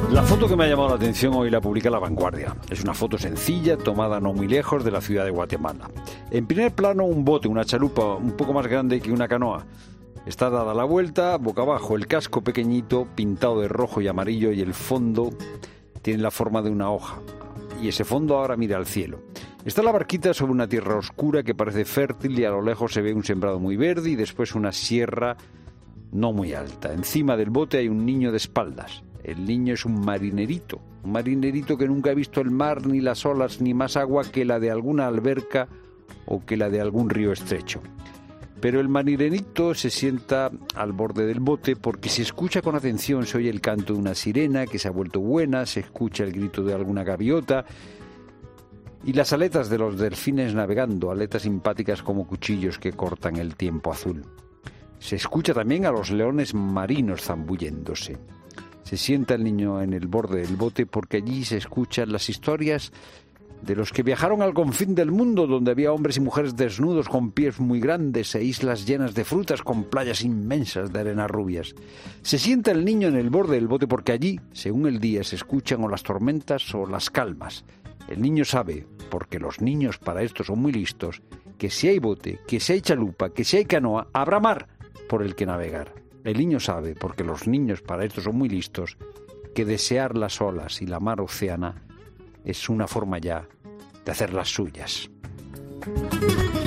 La foto que me ha llamado la atención hoy la publica La Vanguardia. Es una foto sencilla, tomada no muy lejos de la ciudad de Guatemala. En primer plano, un bote, una chalupa un poco más grande que una canoa. Está dada la vuelta, boca abajo, el casco pequeñito, pintado de rojo y amarillo, y el fondo tiene la forma de una hoja. Y ese fondo ahora mira al cielo. Está la barquita sobre una tierra oscura que parece fértil, y a lo lejos se ve un sembrado muy verde y después una sierra no muy alta. Encima del bote hay un niño de espaldas. El niño es un marinerito que nunca ha visto el mar, ni las olas, ni más agua que la de alguna alberca o que la de algún río estrecho. Pero el marinerito se sienta al borde del bote porque si escucha con atención se oye el canto de una sirena que se ha vuelto buena, se escucha el grito de alguna gaviota y las aletas de los delfines navegando, aletas simpáticas como cuchillos que cortan el tiempo azul. Se escucha también a los leones marinos zambulléndose. Se sienta el niño en el borde del bote porque allí se escuchan las historias de los que viajaron al confín del mundo, donde había hombres y mujeres desnudos con pies muy grandes e islas llenas de frutas con playas inmensas de arenas rubias. Se sienta el niño en el borde del bote porque allí, según el día, se escuchan o las tormentas o las calmas. El niño sabe, porque los niños para esto son muy listos, que si hay bote, que si hay chalupa, que si hay canoa, habrá mar por el que navegar. El niño sabe, porque los niños para esto son muy listos, que desear las olas y la mar océana es una forma ya de hacer las suyas.